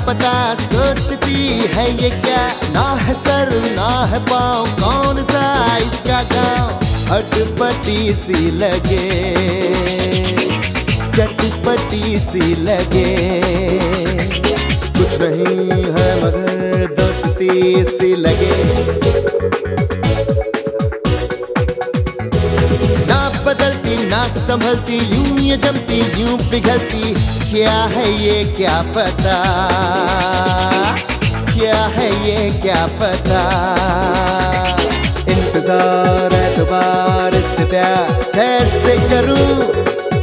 पता सोचती है ये क्या, ना है सर ना है पाँव, कौन सा इसका गाँव। अटपटी सी लगे, चटपटी सी लगे, कुछ नहीं है मगर दोस्ती सी लगे। ना बदलती ना संभलती, यूं ये जमती यूं पिघलती, क्या है ये क्या पता, क्या है ये क्या पता। इंतजार एतबार से प्यार कैसे करूं,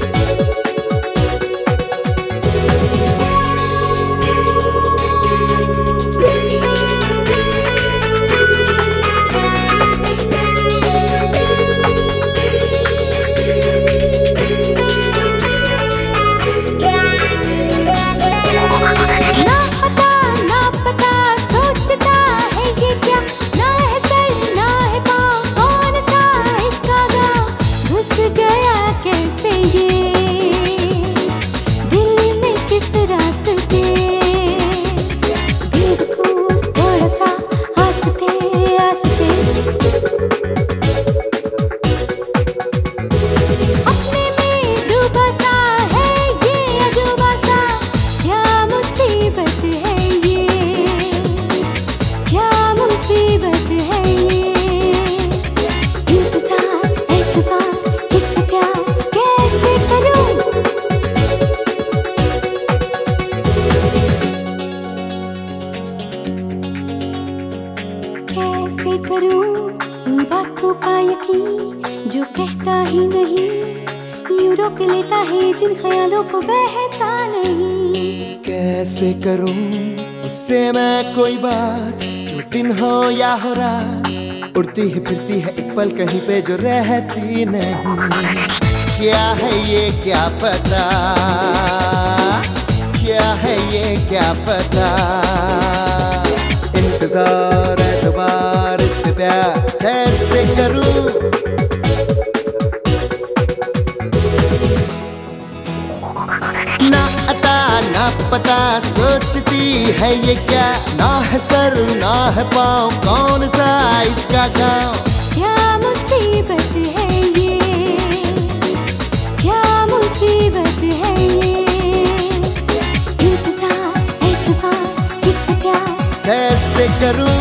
कैसे करूं इन बातों का यकीन, जो कहता ही नहीं यूं रोक लेता है जिन ख्यालों को बहता नहीं। कैसे करूं उससे मैं कोई बात, जो दिन हो या हो रात, उड़ती है फिरती है एक पल कहीं पे जो रहती नहीं। क्या है ये क्या पता, क्या है ये क्या पता। इंतजार एतबार से प्यार कैसे करूं, ना अता ना पता सोचती है ये क्या, ना है सर ना है पाँव, कौन सा इसका गाँव। क्या मुसीबत है ये, क्या मुसीबत है ये। इंतजार एतबार इससे प्यार कैसे करूं,